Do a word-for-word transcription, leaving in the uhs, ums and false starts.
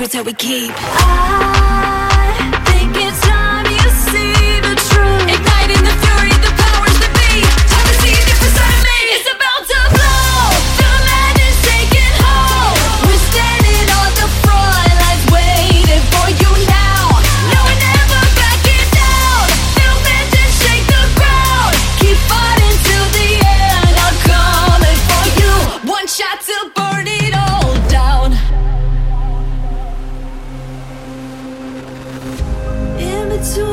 secrets that we keep. I think it's time you see the truth. Igniting the fury, the powers that be. Time to see the side of me. It's about to blow. Feel the madness taking hold. We're standing on the front lines, waiting for you now. No, we're never backing down. Feel vengeance shake the ground. Keep fighting till the end. I'm coming for you. One shot to burn it all down. In between